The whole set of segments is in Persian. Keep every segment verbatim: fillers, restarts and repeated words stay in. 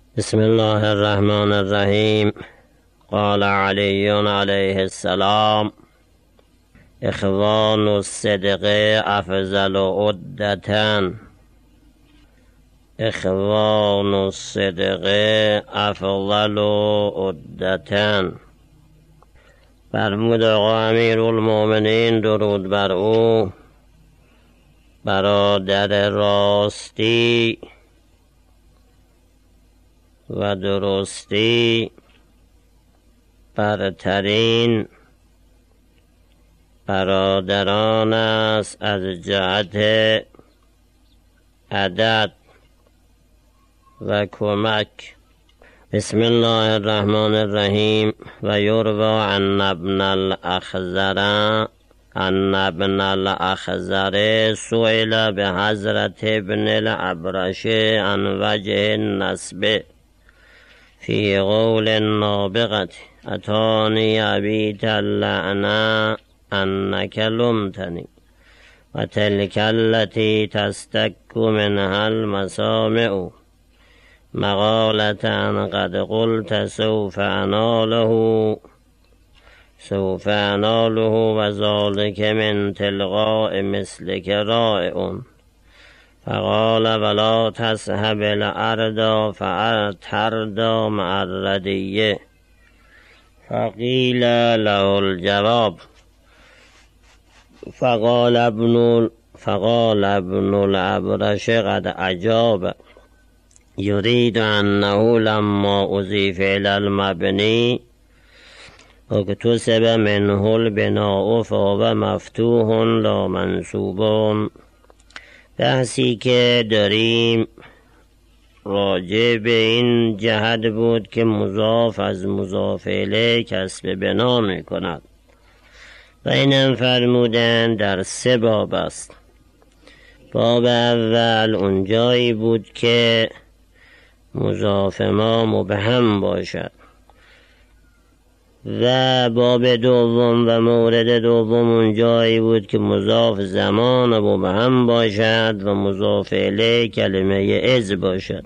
بسم الله الرحمن الرحیم. قال علی علیه السلام: اخوان الصدق افضل عدة. اخوان الصدق افضل عدة. فرمود آقا امیرالمؤمنین درود بر او: برادر راستی و درستی برترین برادران است از جهت عدد و کمک. بسم الله الرحمن الرحیم. و یروی عن ابن الاخضر ان ابن الاخضر سئل بحضرت ابن الابرش عن وجه النسب فی قول نابغة: اتانی ابیت اللعنة انک لمتنی و تلک التی تستک منها المسامع مقالة قد قلت سوف اناله سوف اناله و ذلک من تلقاء مثلک رائع. فقال: ولا تصحب الارض فأترد مع الردیه. فقیل له الجواب. فقال ابن فقال ابن الابرش قد اجاب: يريد انه لما اضيف الى المبني اكتسب منه البناء فهو مفتوح لا منصوب. بحثی که داریم راجع به این جهت بود که مضاف از مضاف الیه کسب بنا می کند و اینم فرمودن در سه باب است. باب اول اونجایی بود که مضاف ما مبهم باشد و باب دوم و مورد دوم اونجایی بود که مضاف زمان مبهم باشد و مضاف الیه کلمه از باشد.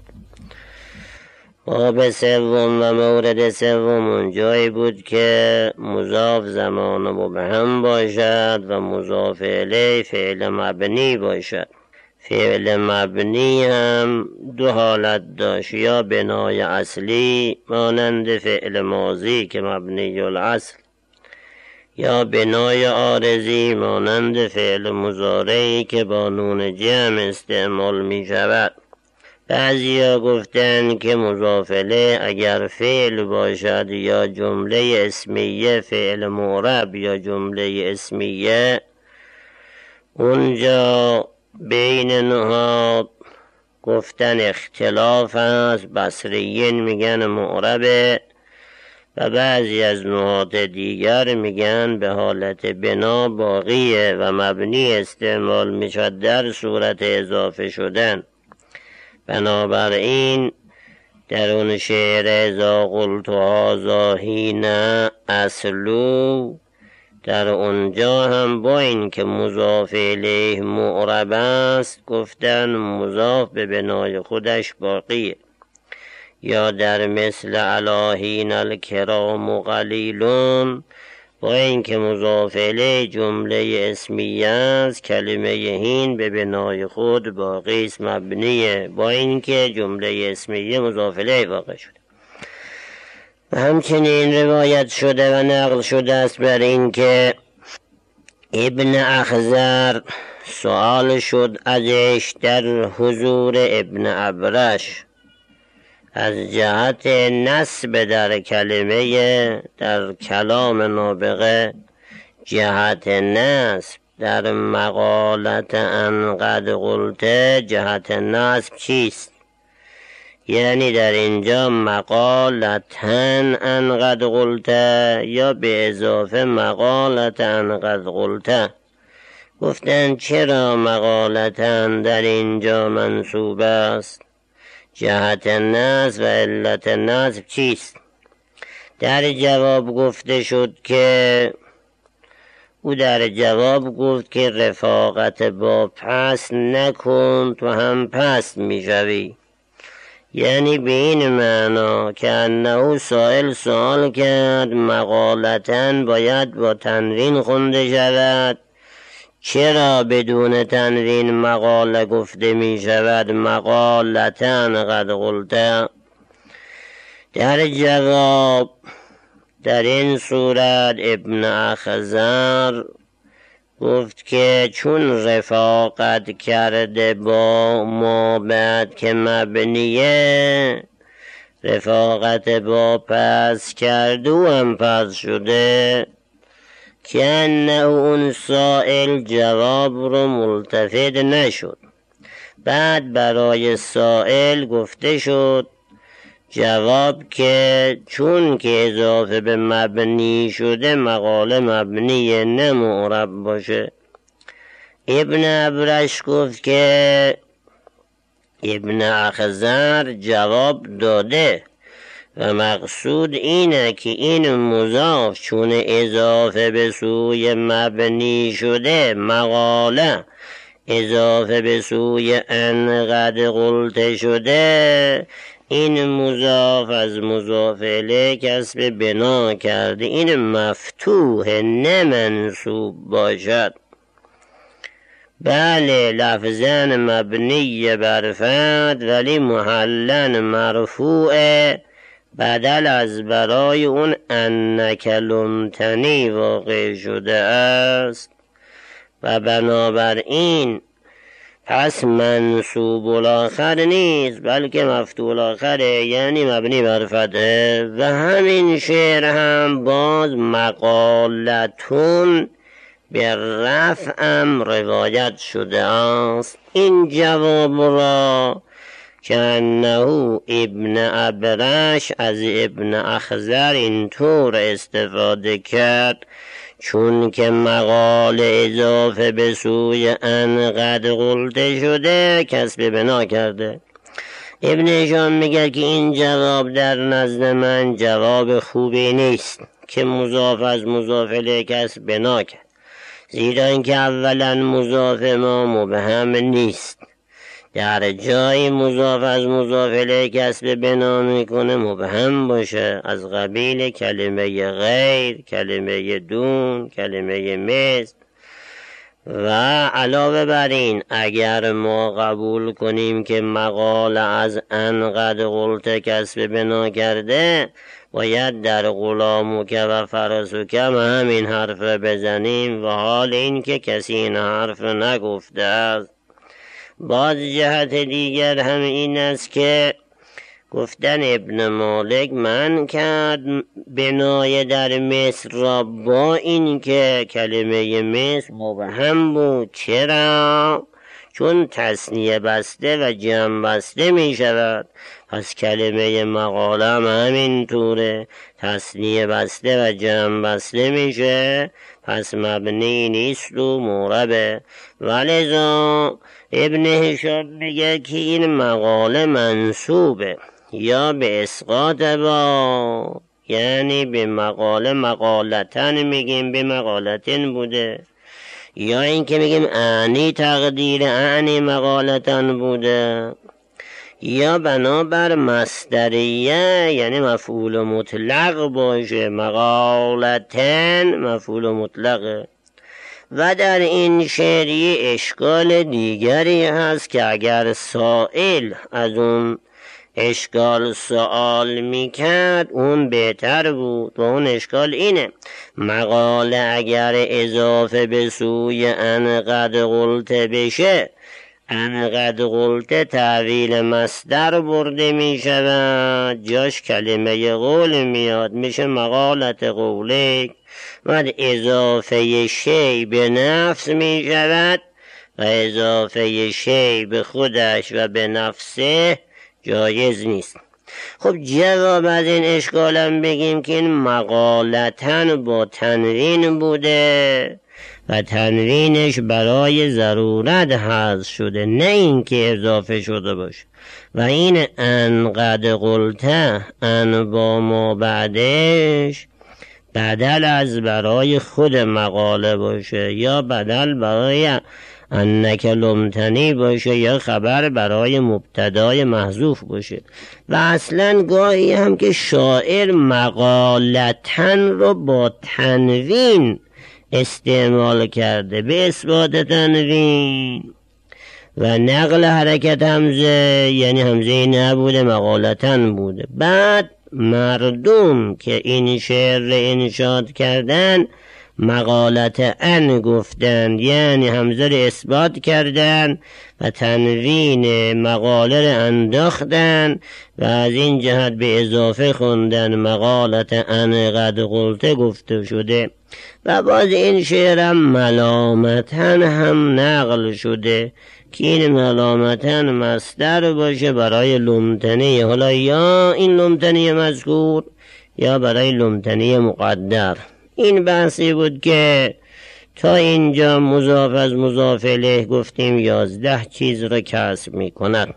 باب سوم و مورد سوم اونجایی بود که مضاف زمان مبهم باشد و مضاف الیه فعل مبنی باشد. فعل مبنی هم دو حالت داشت: یا بنای اصلی مانند فعل ماضی که مبنی الاصل، یا بنای عارضی مانند فعل مضارعی که با نون جمع استعمال می شود. بعضی ها گفتن که مضاف الیه اگر فعل باشد یا جمله اسمیه فعل معرب یا جمله اسمیه، اونجا بین نحات گفتن اختلاف است. بصریین میگن معربه و بعضی از نحات دیگر میگن به حالت بنا باقیه و مبنی استعمال میشد در صورت اضافه شدن. بنابراین در اون شعر اذا قلت هذا حین اصلو، در اونجا هم با این که مضاف الیه معرب است گفتن مضاف به بنای خودش باقیه. یا در مثل الی حین الکرام قلیلون، با این که مضاف الیه جمله اسمیه است کلمه حین به بنای خود باقی است، مبنیه، با این که جمله اسمیه مضاف الیه واقع شده. و همچنین روایت شده و نقل شده است بر این که ابن اخضر سوال شد ازش در حضور ابن ابرش از جهت نسب در کلمه در کلام نابغه، جهت نسب در مقالت ان قد قلت، جهت نسب چیست؟ یعنی در اینجا مقالتن ان قد قلت یا به اضافه مقالتن قد قلت. گفتن چرا مقالتن در اینجا منصوب است؟ جهت نصب و علت نصب چیست؟ در جواب گفته شد که او در جواب گفت که رفاقت با پست نکن تو هم پست می شوی. یعنی به این معنا که انه سائل سوال کرد مقالتن باید با تنوین خونده شود. چرا بدون تنوین مقاله گفته می شود؟ مقالتن قد قلت. در جواب در این صورت ابن اخضر گفت که چون رفاقت کرده با ما بعد که مبنیه، رفاقت با پس کرده و هم پس شده، که انه اون سائل جواب رو ملتفت نشد. بعد برای سائل گفته شد جواب که چون که اضافه به مبنی شده مقاله مبنیه نه معرب باشه. ابن ابرش گفت که ابن اخضر جواب داده و مقصود اینه که این مضاف چون اضافه به سوی مبنی شده، مقاله اضافه به سوی ان قد قلت شده، این مضاف از مضاف الیه کسب بنا کرده، این مفتوح نه منصوب باشد. بله لفظاً مبنی بر فتح ولی محلاً مرفوع، بدل از برای اون انک لمتنی واقع شده است و بنابراین پس منصوب الاخر نیست بلکه مفتوح الاخره، یعنی مبنی بر فتحه. و همین شعر هم باز مقالتون به رفعم روایت شده است. این جواب را که انه ابن ابرش از ابن اخضر اینطور استفاده کرد چون که مقاله اضافه به سوی ان قد قلت شده کسب بنا کرده. ابن هشام میگه که این جواب در نزد من جواب خوبی نیست که مضاف از مضاف الیه کسب بنا کرد، زیرا اینکه اولا مضاف ما مبهم نیست، در جای مضاف از مضاف الیه کسب بنا میکنه مبهم باشه، از قبیل کلمه غیر، کلمه دون، کلمه مثل. و علاوه بر این اگر ما قبول کنیم که مقاله از ان قد قلت کسب بنا کرده، باید در غلامک و فرسک همین حرف بزنیم و حال این که کسی این حرف نگفته است. باز جهت دیگر هم این است که گفتن ابن مالک من کرد بنای در مصر را با این که کلمه مصر مبهم بود. چرا؟ چون تثنیه بسته و جمع بسته می شود، پس کلمه مقاله هم همین طوره، تثنیه بسته و جمع بسته میشه، پس مبنی نیست و معربه. ولذا ابن هشام میگه که این مقاله منصوبه یا به اسقاط با، یعنی به مقاله مقالتن میگیم به مقالتن بوده، یا این که میگیم اعنی تقدیر اعنی مقالتن بوده، یا بنابر مصدریه یعنی مفعول مطلق باشه، مقالتن مفعول مطلقه. و در این شعری اشکال دیگری هست که اگر سائل از اون اشکال سوال میکرد اون بهتر بود. و اون اشکال اینه مقاله اگر اضافه به سوی ان قد قلت بشه، ان قد قلت تعویل مصدر برده می شود، جاش کلمه قول میاد، میشه مقالت قولک. و اضافه شی به نفس می شود و اضافه شی به خودش و به نفسه جایز نیست. خب جواب از این اشکالم بگیم که این مقالتن با تنوین بوده و تنوینش برای ضرورت حذف شده، نه این که اضافه شده باشه. و این ان قد قلته ان با ما بعدش بدل از برای خود مقاله باشه یا بدل برای انک لمتنی باشه یا خبر برای مبتدای محذوف باشه. و اصلا گاهی هم که شاعر مقالتن رو با تنوین استعمال کرده به اثبات تنوین و نقل حرکت همزه، یعنی همزه نبوده مقالتن بوده. بعد مردم که این شعر را انشاد کردن مقالت ان گفتند، یعنی همزه را اثبات کردن و تنوین مقاله را انداختن و از این جهت به اضافه خوندن مقالت ان قد قلته گفته شده. و باز این شعر هم ملامتن هم نقل شده که این ملامتن مصدر باشه برای لمتنی، حالا یا این لمتنی مذکور یا برای لمتنی مقدر. این بحثی بود که تا اینجا مضاف از مضاف الیه گفتیم یازده چیز را کسب می کند.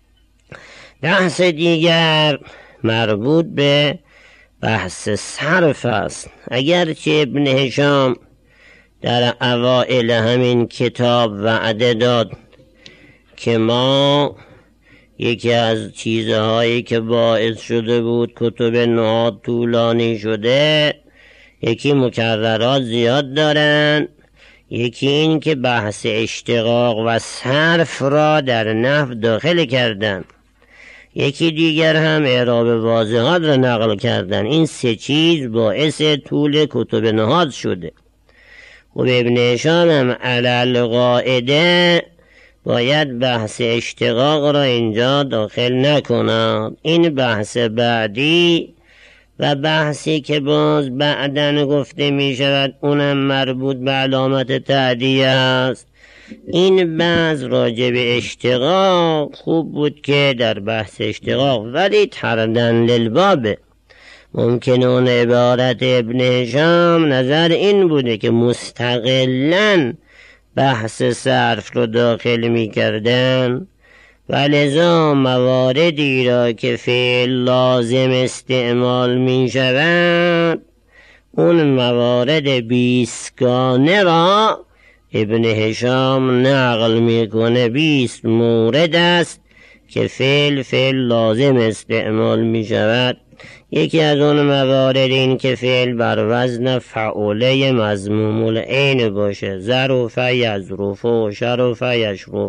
بحث دیگر مربوط به بحث صرف است. اگرچه ابن هشام در اوائل همین کتاب وعده داد که ما یکی از چیزهایی که باعث شده بود کتب نحات طولانی شده، یکی مکررات زیاد دارن، یکی این که بحث اشتقاق و صرف را در نحو داخل کردن، یکی دیگر هم اعراب واضحات را نقل کردن. این سه چیز باعث طول کتب نحات شده. خب ابن هشام هم علی القاعده باید بحث اشتقاق را اینجا داخل نکند. این بحث بعدی و بحثی که باز بعدن گفته می شود اونم مربوط به علامت تعدیه است. این بحث راجع به اشتقاق خوب بود که در بحث اشتقاق، ولی تردن للبابه ممکن اون عبارت ابن هشام نظر این بوده که مستقلاً بحث صرف رو داخل می کردن و لذا مواردی را که فعل لازم استعمال می شود اون موارد بیستگانه را ابن هشام نقل می کنه. بیست مورد است که فعل فعل لازم استعمال می شود. یکی از اون موارد این که فعل بر وزن فعوله مضموم العین باشه، ظرف یظرف و شرف یشرف،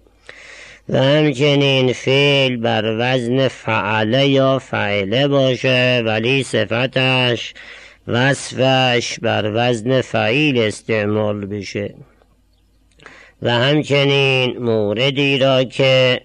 و همچنین فعل بر وزن فعله یا فعله باشه ولی صفتش وصفش بر وزن فعیل استعمال بشه. و همچنین موردی را که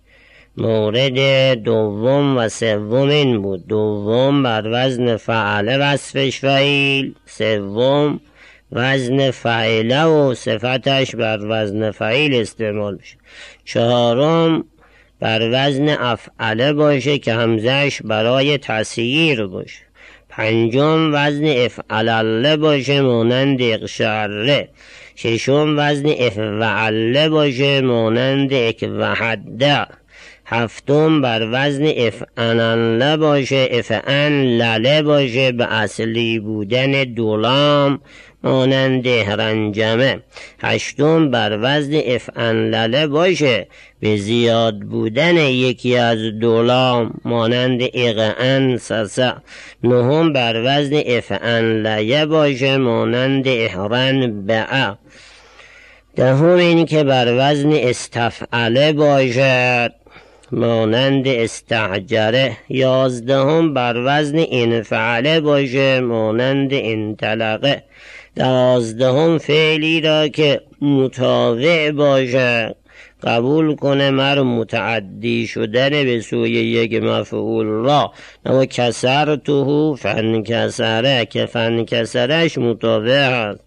مورد دوم و سوم این بود، دوم بر وزن فعله وصفش فعیل، سوم وزن فعیله و صفتش بر وزن فعیل استعمال بشه، چهارم بر وزن افعله باشه که همزش برای تسییر باشه، پنجم وزن افعلله باشه مانند اقشعره، ششم وزن افعله باشه مانند اکوحده، هفتم بر وزن افعنله باشه افعنلله باشه به اصلی بودن دولام مانند هرنجمه، هشتم بر وزن افعنلله باشه به زیاد بودن یکی از دولام مانند اقعن سسه، نهم بر وزن افعنلیه باشه مانند احرن بعه، دهم این که بر وزن استفعله باشد مانند استعجره، یازدهم بر وزن انفعله باشه مانند انطلقه، دوازدهم فعلی را که متابع باشه قبول کنه مر متعدی شدن به سوی یک مفعول را، نو کسر توهو فن کسره که فن کسرش متابع هست.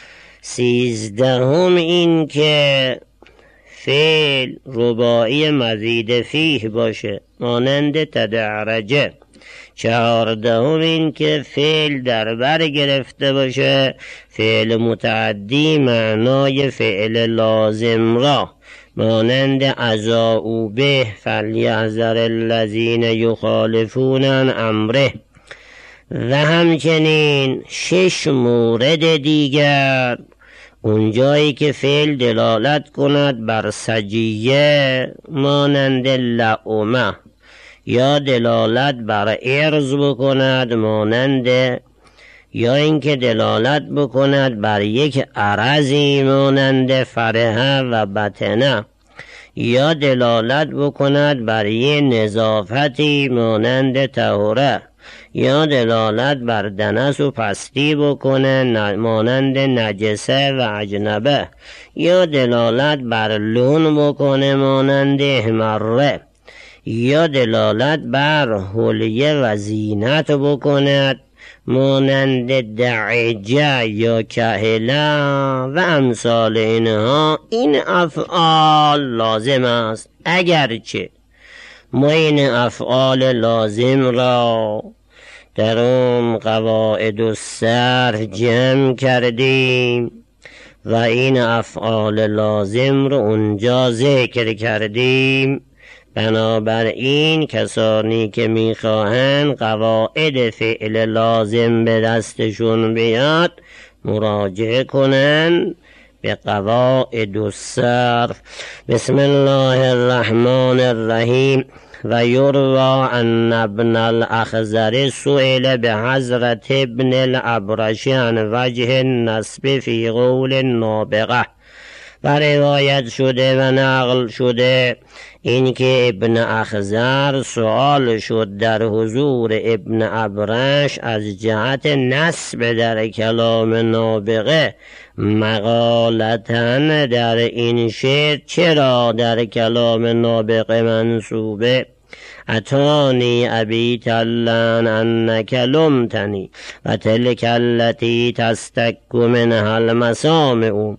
سیزدهم این که فعل رباعی مزید فیه باشه مانند تدعرجه، چهاردهم این که فعل در بر گرفته باشه فعل متعدی معنای فعل لازم را مانند ازاؤوا به فلیحذر الذین یخالفون عن امره، و همچنین شش مورد دیگر اونجایی که فعل دلالت کند بر سجیه مانند لعومه، یا دلالت بر ارز بکند مانند، یا اینکه دلالت بکند بر یک عرضی مانند فرحه و بطنه، یا دلالت بکند بر یک نظافتی مانند طهوره، یا دلالت بر دنس و پستی بکنه مانند نجسه و اجنبه، یا دلالت بر لون بکنه مانند احمره، یا دلالت بر حلیه و زینت بکند مانند دعجه یا کهله و امثال اینها. این افعال لازم است، اگرچه ما این افعال لازم را در اون قواعد الصرف جمع کردیم و این افعال لازم رو اونجا ذکر کردیم. بنابراین کسانی که میخواهند قواعد فعل لازم به دستشون بیاد مراجعه کنن به قواعد الصرف. بسم الله الرحمن الرحیم. و یروی ان ابن الاخضر سئل به حضرت ابن الابرش عن وجه النصب فی قول نابغه. و روایت شده و نقل شده اینکه ابن اخضر سوال شد در حضور ابن ابرش از جهت نصب در کلام نابغه مقالتن در این شعر چرا در کلام نابغه منصوبه. اتانی ابی تلن انک لمتنی و تلک التی تستک منها المسامع.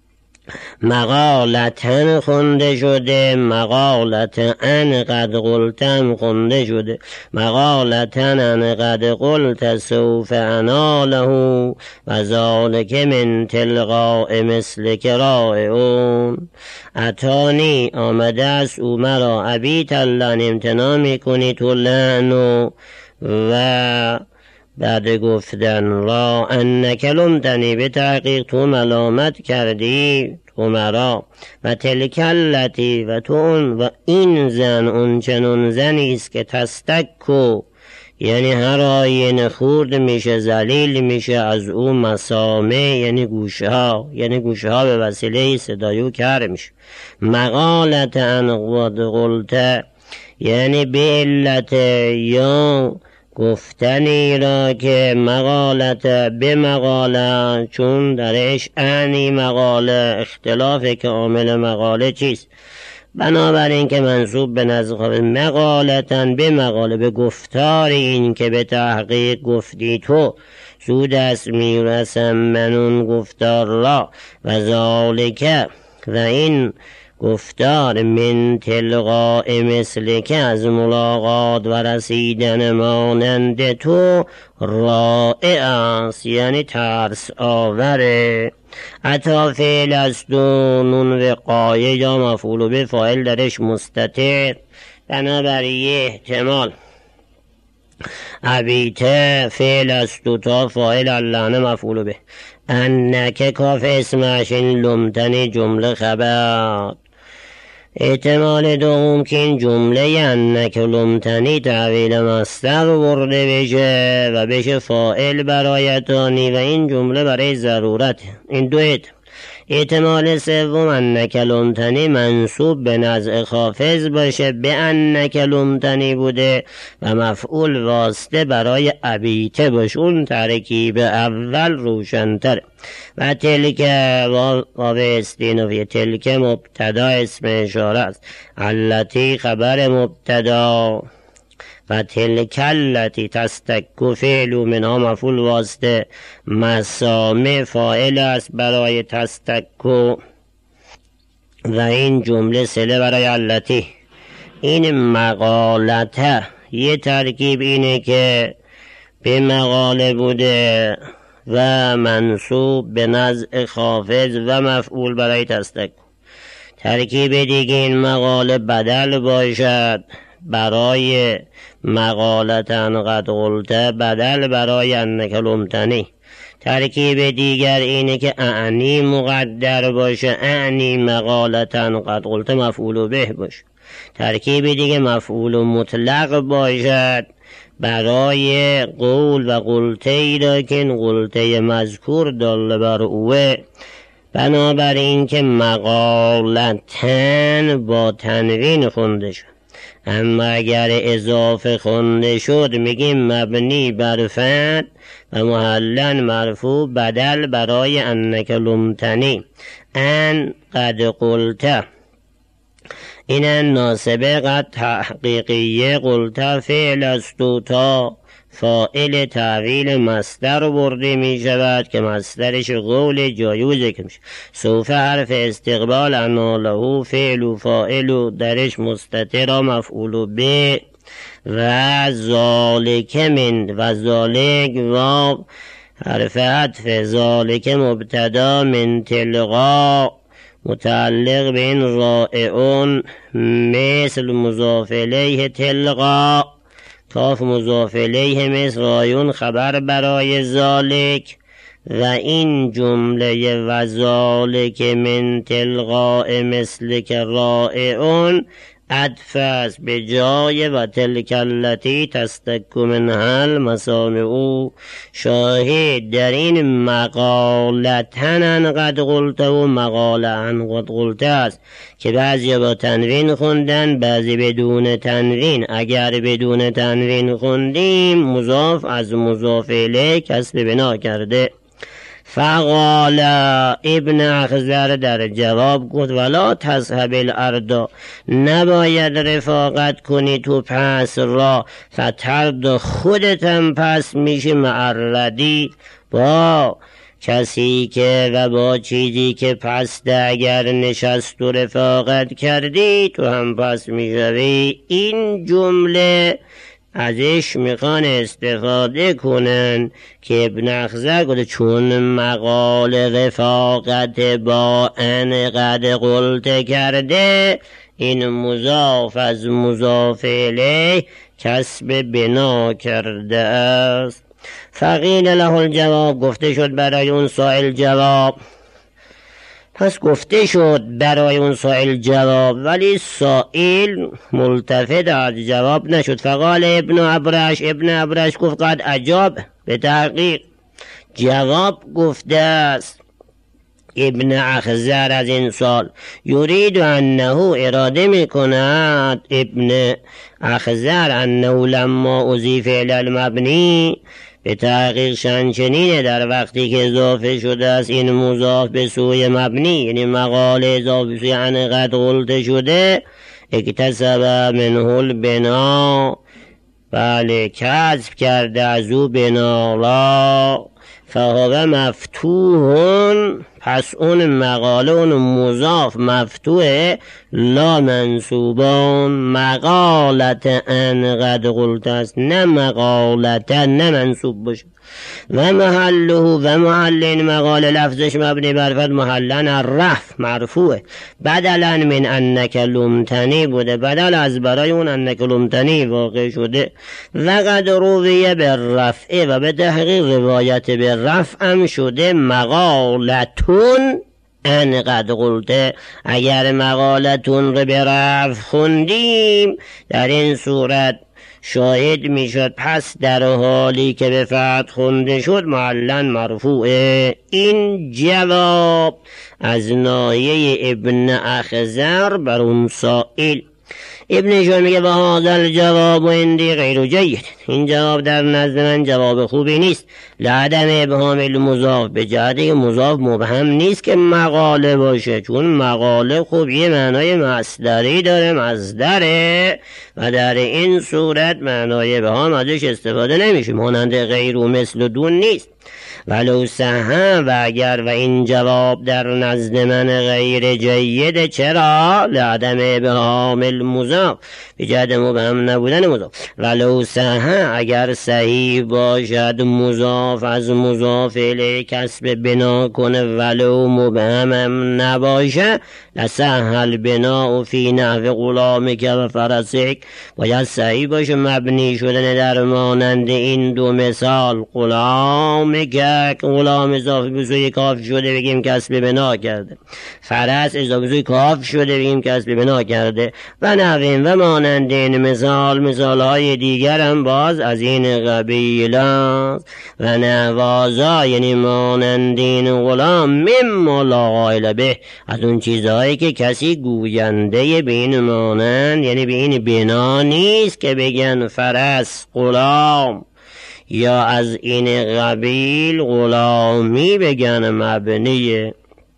مقالتن خونده شده، مقالت ان قد قلتم خونده شده، مقالتن ان قد قلت سوف اناله و ذالک من تلقاء مثلک رائعون. اتانی آمده است او مرا، ابی تلن امتناع میکنی تو لعنو و بعد گفتن را انک لمتنی به تحقیق تو ملامت کردی تو مرا، و تلک التی و تو اون و این زن اون چنون زنی است که تستکو یعنی هر آینه خورد میشه ذلیل میشه از او مسامع یعنی گوشه ها، یعنی گوشه ها به وسیله صدایو کر میشه. مقالت ان قد قلت یعنی به علت یا گفتنی را که مقالت به مقاله چون درش انی مقاله اختلافه که عامل مقاله چیست. بنابراین که منصوب به نزد مقالتن به مقاله به گفتار این که به تحقیق گفتی تو سود است میرسم من اون گفتار را و ذالک و این گفتار من تلقاء مثل که از ملاقات و رسیدن مانند تو رائع است یعنی ترس آوره. عطا فعل است و نون وقایه یا مفعول به فاعل درش مستتر. بنابراین احتمال ابیته فعل است و تا فاعل اللعنه مفعول به. انک کاف اسمش این لمتنی جمله خبر. احتمال دوم که این جمله انک لمتنی تحویل مصدر برده بشه و بشه فاعل برایتانی و این جمله برای ضرورت. این دو احتمال. احتمال سوم انک لمتنی منصوب به نزع خافض باشه به انک لمتنی بوده و مفعول واسطه برای ابیته باشه. اون ترکیب اول روشن‌تره. و تلک واو استینافیه تلک مبتدا اسم اشاره است، التی خبر مبتدا و تلک التی تستک فعل منها مفعول واسطه، مسامع فاعل است برای تستک و این جمله صله برای التی. این مقالته یه ترکیب اینه که به مقاله بوده و منصوب به نزع خافض و مفعول برای تستک. ترکیب دیگه این مقاله بدل باشد برای مقالتن قد قلته، بدل برای انک لمتنی ترکیب دیگر اینه که اعنی مقدر باشه، اعنی مقالتا قد قلت مفعول به باشه. ترکیب دیگه مفعول مطلق باشد برای قول و قلته را که این قلته مذکور داله بر اوه. بنابراین که مقالتن با تنوین خونده شد، اما اگر اضافه خونده شد میگیم مبنی بر فتح و محلا مرفوع بدل برای انک لمتنی. ان قد قلت این ناسبه قد تحقیقیه قلت فعل است و تا فاعل تعویل مصدر برده می شود که مصدرش قول جایوزه که میشه. سوف حرف استقبال انا له فعل و فاعل و درش مستتر و مفعول به و ذالک من و ذالک و حرف عطف ذالک مبتدا من تلقا متعلق به این رائعون مثل مضاف الیه تلقا کاف مضاف الیه مثل رایون خبر برای ذالک و این جمله و ذالک من تلقاء مثل که رائعون عطف است به جای و تلک التی تستک منها المسامع. شاهد در این مقالتن قد قلت و مقالن قد قلت است که بعضی با تنوین خوندن بعضی بدون تنوین. اگر بدون تنوین خوندیم مضاف از مضاف الیه کسب بنا کرده. فقال ابن اخزر در جواب گفت ولا تذهب الارض نباید رفاقت کنی تو پس را فترد خودتم پس میشه معردی با کسی که و با چیزی که پس ده اگر نشست و رفاقت کردی تو هم پس میشوی. این جمله ازش میخوان استفاده کنن که ابن اخزر گفته چون مقال رفاقت با ان قد قلت کرده این مضاف از مضاف الیه کسب بنا کرده است. فقیل له الجواب گفته شد برای اون سائل جواب. پس گفته شد برای اون سائل جواب ولی سائل ملتفت از جواب نشد. فقال ابن ابرش ابن ابرش گفت قد عجاب به تحقیق جواب گفته است ابن اخزر از این سال یرید انه اراده میکند ابن اخزر انه لما اضیف الی المبنی به تحقیق شنچنینه در وقتی که اضافه شده است این مضاف به سوی مبنی یعنی مقاله اضافه سوی ان قد قلت شده اکتسب منه البنا بله کسب کرده از او بنا را فهو مفتوحون پس اون مقاله اون مضاف مفتوحه لا منصوبان مقالت ان قد قلت است نه مقالتا نه منصوب باشه و محله و محل این مقاله لفظش مبنی بر فتح محلن الرفع مرفوعه بدلا من انک لمتنی بوده بدل از برای اون انک لمتنی واقع شده و قد رویه بالرفع و به تحقیق روایت بالرفع هم شده مقالتون ان قد قلت. اگر مقالتون رو به رفع خوندیم در این صورت شاهد میشد پس در حالی که به فتح خونده شد معلن مرفوعه. این جواب از ناحیه ابن اخزر بر اون سائل. ابن جوی میگه و هذا الجواب عندی غیر جید این جواب در نزد من جواب خوبی نیست لعدم ابهام المضاف به جهتی که مضاف مبهم نیست که مقاله باشه چون مقاله خوب یه معنای مصدری داره مصدره و در این صورت معنای ابهام ازش استفاده نمیشه مانند غیر و مثل و دون نیست. ولو سهم و اگر و این جواب در نزد من غیر جید چرا لعدم ابهام المضاف مضاف به جهت مبهم نبودن مضاف. ولو صح اگر صحیح باشد مضاف از مضاف الیه کسب بنا کنه ولو مبهم هم نباشه لصح البناء فی نحو غلامک و فرسک باید صحیح باشه مبنی شدن در مانند این دو مثال. غلامک غلام اضافه به سوی کاف شده بگیم کسب بنا کرده، فرس اضافه به سوی کاف شده بگیم کسب بنا کرده و نحوین و مانند این مثال مثال های دیگر هم باز از این قبیل است. و نوازا یعنی مانند این غلام مما لا قائل به از اون چیزهایی که کسی گوینده به این مانند یعنی به این بنا نیست که بگن فرس غلام یا از این قبیل غلامی بگن مبنیه.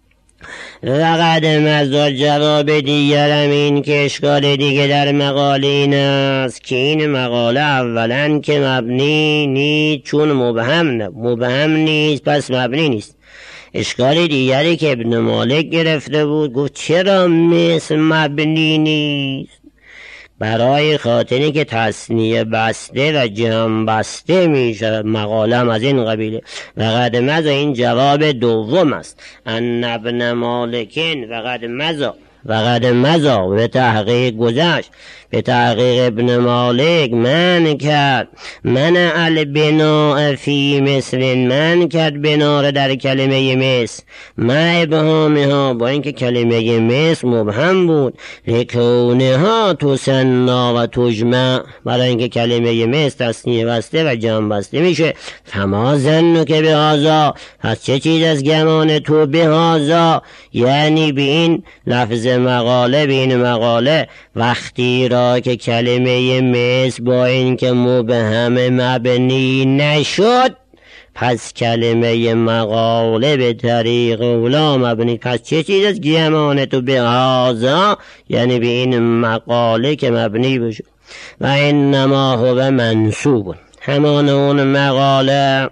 وقد مزا جواب دیگرم این که اشکال دیگه در مقاله این است که این مقاله اولا که مبنی نیست چون مبهم نه مبهم نیست پس مبنی نیست. اشکال دیگری که ابن مالک گرفته بود گفت چرا مثل مبنی نیست؟ برای خاطری که تصنیه بسته و جمع بسته میشه مقاله هم از این قبیله. و قد مزا این جواب دوم است. ان ابن مالکین و قد مزا و قد مزا به تحقیق گذشت به تحقیق ابن مالک من کرد من البناء فی مثل من کرد بنا را در کلمه مثل ما ابهامها با اینکه کلمه مثل مبهم بود لکونها تسنا و تجمع برای اینکه کلمه مثل تصنیه بسته و جمع بسته میشه. فما ظنک که به هذا پس چه چیز از گمان تو به هذا یعنی به این لفظ مقاله به این مقاله وقتی را که کلمه مثل با اینکه مبهم مبنی نشد پس کلمه مقاله به طریق اولا مبنی. پس چه چیز از گمان تو به هذا یعنی به این مقاله که مبنی بشه. و انما هو منصوب همان اون مقاله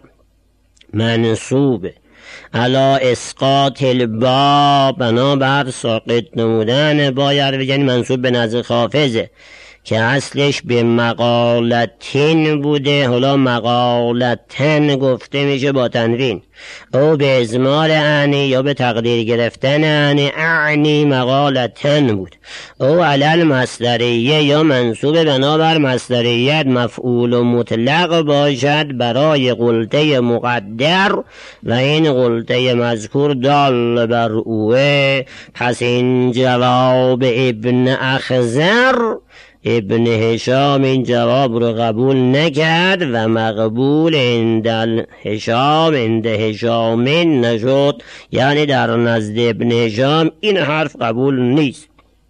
منصوبه علا اسقاط الباب بنابر ساقط نمودن باید یعنی منصوب به نظر خافظه که اصلش به مقالتین بوده حالا مقالتن گفته میشه با تنوین او به ازمار اعنی یا به تقدیر گرفتن اعنی اعنی مقالتن بود او علل مصدریه یا منصوب بنابر مصدریت مفعول و مطلق باشد برای غلطه مقدر و این غلطه مذکور دال بر اوه. پس این جواب ابن اخزر ابن هشام این جواب رو قبول نکرد و مقبول عند هشام عند هشام نشد یعنی در نزد ابن هشام این حرف قبول نیست.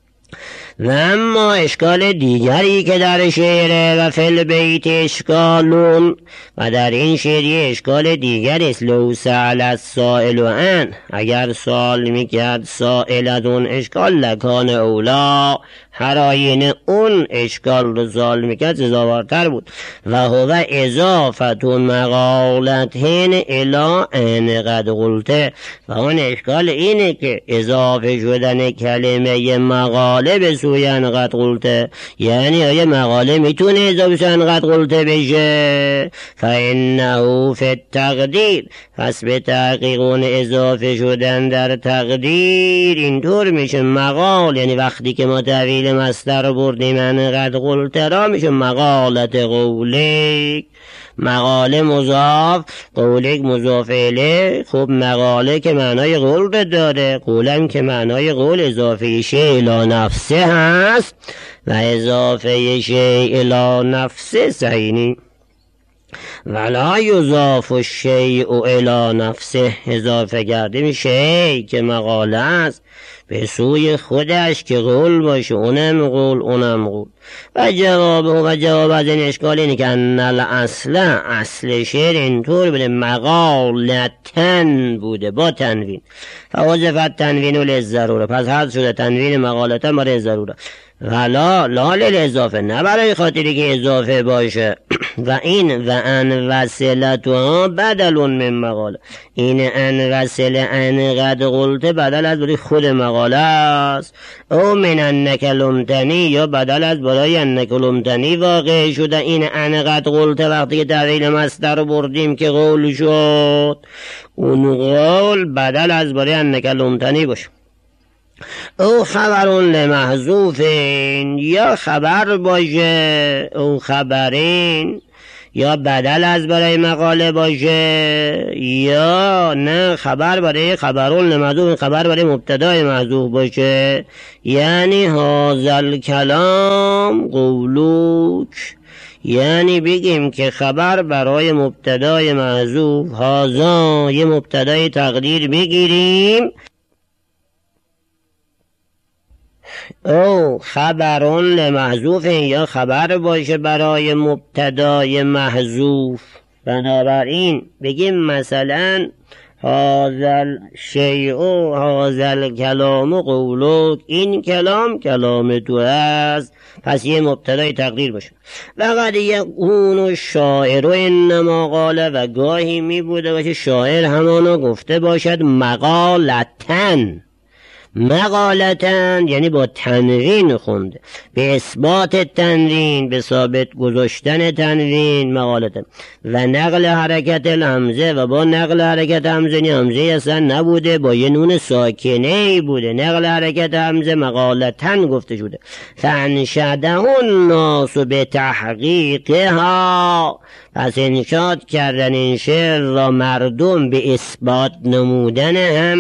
و اما اشکال دیگری که در شعره و فی البیت اشکالون و در این شعری اشکال دیگری است. لو سأل السائل عن اگر سوال میکرد سائل از اون اشکال لکان اولا هر آینه اون اشکال رو سوال میکرد سزاوارتر بود. و هو اضافتون مقالتین الی ان قد قلته و اون اشکال اینه که اضافه شدن کلمه مقاله به سوی ان قد قلته یعنی آیا مقاله میتونه اضافه شدن قد قلته بشه. فانه فی التقدیر پس به تحقیق اون اضافه شدن در تقدیر اینطور میشه مقال یعنی وقتی که ما تعویل مصدر بردیم ان قد قلته را میشه مقالت قولک مقاله مضاف قولک مضاف الیه. خب مقاله که معنای قول داره قولم که معنای قول اضافه شیء الی نفسه هست و اضافه شیء الی نفسه صحیح ولا یضاف الشیء الی نفسه اضافه کرده میشه که مقاله است به سوی خودش که قول باشه اونم قول اونم قول. و جواب و جواب از این اشکال اینه که ان الاصل اصل شعر اینطور بوده مقالتن بوده با تنوین فوظفت تنوین للضروره پس حذف شده تنوین مقالتن برای ضروره ولا لا للاضافه نه برای خاطری که اضافه باشه و این و ان وصلتها بدل من مقاله، این ان وصل ان قد قلت بدل از برای خود مقاله است. او من انک لمتنی، یا بدل از برای انک لمتنی واقع شده. این ان قد قلت وقتی که تعویل مصدر رو بردیم که قول شد، اون قول بدل از برای انک لمتنی باشه. او خبرون لمحذوف، یا خبر باشه، او خبرین یا بدل از برای مقاله باشه، یا نه خبر برای خبرون لمحذوف، خبر برای مبتدای محذوف باشه. یعنی هازل کلام قولوک، یعنی بگیم که خبر برای مبتدای محذوف، هازا یه مبتدای تقدیر بگیریم، او خبرون لمحذوف، یا خبر باشه برای مبتدای محذوف. بنابراین بگیم مثلا هازل شیء هازل کلام قولک، این کلام کلام تو است، پس یه مبتدای تقدیر باشه. و قد یکون شاعر انما قال، و گاهی می بوده باشه شاعر همانا گفته باشد مقالتن، مقالتن یعنی با تنوین خونده، به اثبات تنوین، به ثابت گذاشتن تنوین مقالتن. و نقل حرکت الهمزه، و با نقل حرکت همزه، یعنی همزه اصلا نبوده، با یه نون ساکنه ای بوده، نقل حرکت همزه مقالتن گفته شده. فانشده الناس به تحقیقها، پس انشاد کردن این شعر را مردم به اثبات نمودن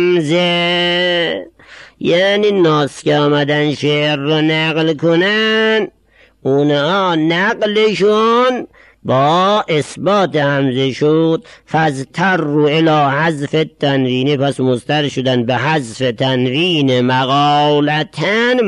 همزه، یعنی ناس که آمدن شعر را نقل کنن، اونها نقلشون با اثبات همزه شد. فاضطروا الی حذف تنوین، پس مضطر شدن به حذف تنوین مقالتن،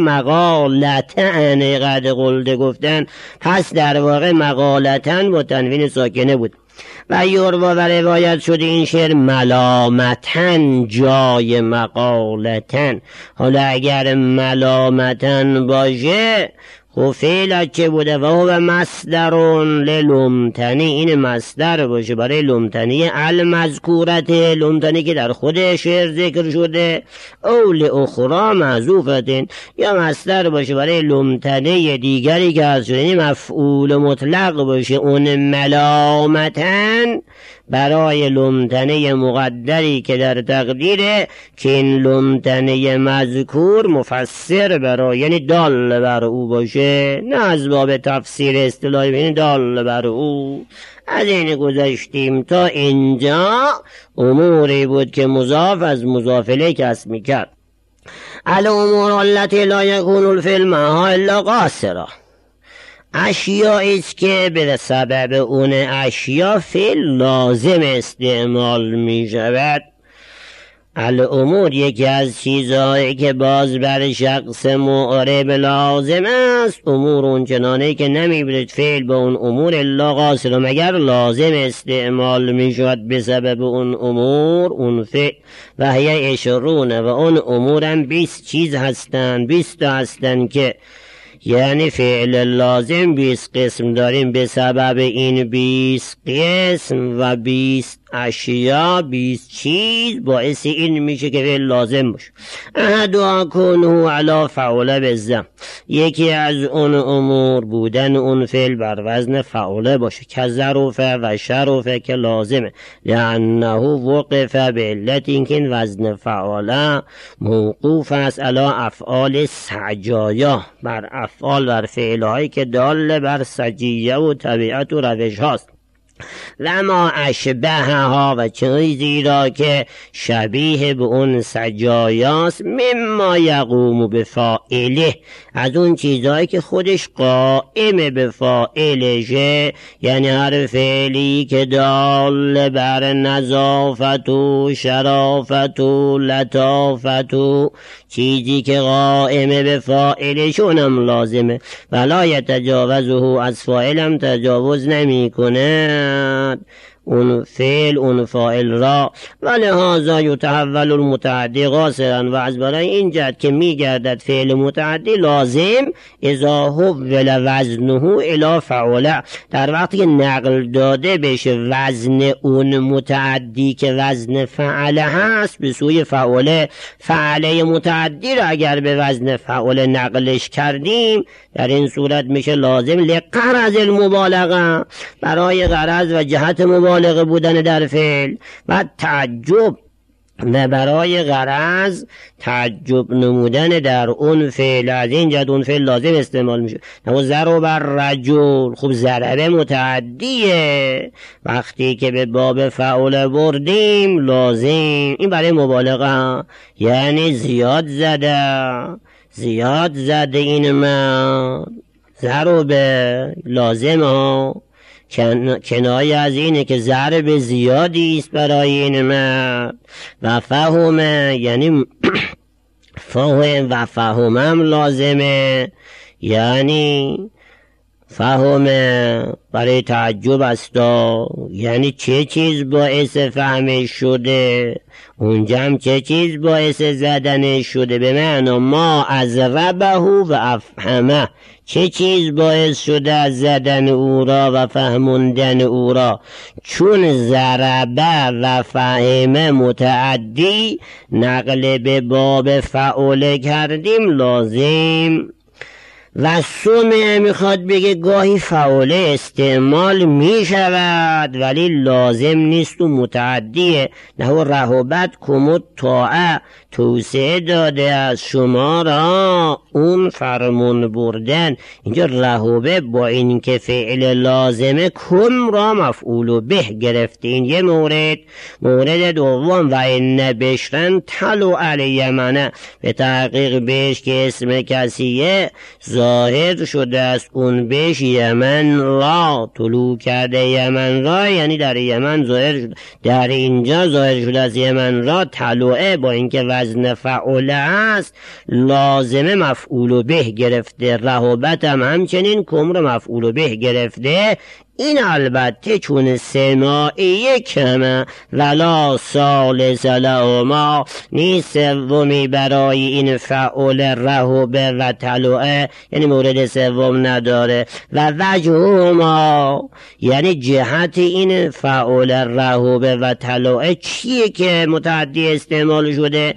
مقالتن قد قلت گفتن، پس در واقع مقالتن با تنوین ساکنه بود. و یوروا و روایت شده این شعر ملامتن جای مقالتن. حالا اگر ملامتن باشه خب فعل چه بوده؟ و هو مصدرون للمتنی، این مصدر باشه برای لمتنی المذکورت، لمتنی که در خود شعر ذکر شده. او لاخرى محذوفتن، یا مصدر باشه برای لمتنی دیگری که از شده، یعنی مفعول مطلق باشه. اون ملامتن برای لمتنه مقدری که در تقدیره، که این لمتنه مذکور مفسر برای، یعنی دال بر او باشه، نه از باب تفسیر اصطلاحی، یعنی دال بر او. از این گذاشتیم تا اینجا اموری بود که مضاف از مضاف الیه کسب میکرد. الامور التي لا يكون الفعل معها الا قاصرا، اشیایی است که به سبب اون اشیا فعل لازم استعمال می شود. الامور یکی از چیزهایی که باز بر شخص معرب لازم است، امور اون چنانه که نمی بید فعل با اون امور الا قاصر، مگر لازم استعمال می شود به سبب اون امور اون فعل. و هی اشرونه، و اون امورم بیست چیز هستن، بیست هستن که یعنی فعل لازم بیست قسم داریم به سبب این بیست قسم و بیست اشیا، بیست چیز باعث این میشه که فعل لازم باشه. احدها کنه علی فعول بالضم، یکی از اون امور بودن اون فعل بر وزن فعوله باشه، که ظروفه و شرفه که لازمه، لانه وقف به علت اینکه این وزن فعوله موقوف است علی افعال سجایا، بر افعال بر فعلهایی که دال بر سجیه و طبیعت و روش هاست. و ما اشبه ها، و چیزی را که شبیه به اون سجایاست، مما یقوم به فاعله، از اون چیزهایی که خودش قائم به فاعلشه، یعنی هر فعلی که دال بر نظافت و شرافت و لطافت و چیزی که قائم به فاعلشونم لازمه. ولا یتجاوزه، از فاعلم تجاوز نمی کنه. اون فعل اون فاعل را، و لهذا یتحول المتعدی قاصرا، و از برای این جهت که میگردد فعل متعدی لازم اذا حول وزنه الی فعل، در وقتی که نقل داده بشه وزن اون متعدی که وزن فعل هست به سوی فعل، فعله متعدی را اگر به وزن فعل نقلش کردیم در این صورت میشه لازم لغرض المبالغه، برای غرض و جهت مبالغه بودن در فعل، و تعجب و برای غرض تعجب نمودن در اون فعل، از این جهت اون فعل لازم استعمال میشه. نمو ضرب الرجل، خب ضرب متعدیه، وقتی که به باب فعل بردیم لازم، این برای مبالغه، یعنی زیاد زده زیاد زده این من ضرب لازم ها، کنایه از اینه که ضرب زیادی است برای این مرد، و فهمه یعنی فهم و فهمم لازمه، یعنی فهمه برای تعجب استا، یعنی چه چیز باعث فهمش شده، اونجا هم چه چیز باعث زدنش شده، به معنی ما از ربه و افهمه، چه چیز باعث شده از زدن او را و فهموندن او را، چون ضربه و فهمه متعدی نقل به باب فعول کردیم لازم. و سمع میخواد بگه گاهی فعول استعمال میشود ولی لازم نیست و متعدیه، نهو رهبت کمود طاعه، توسعه داده از شما را اون فرمون بردن. اینجا رهبه با این که فعل لازمه کم را مفعول به گرفته، این یه مورد. مورد دوم و این بشرن تلو علی یمنه، به تحقیق بش که اسم کسیه ظاهر شده است اون بش یمن را، طلوع کرده یمن را، یعنی در یمن ظاهر شده، در اینجا ظاهر شده از یمن را. تلوعه با اینکه وزن فعول است لازمه مفعول به گرفته، رهبت هم همچنین کم را مفعول به گرفته. این البته چون سماعی کمه ولا ثالث لهما، نیست سومی برای این فعول رهبه و طلوعه، یعنی مورد سوم نداره. و وجههما یعنی جهت این فعول رهبه و طلوعه چیه که متعدی استعمال شده؟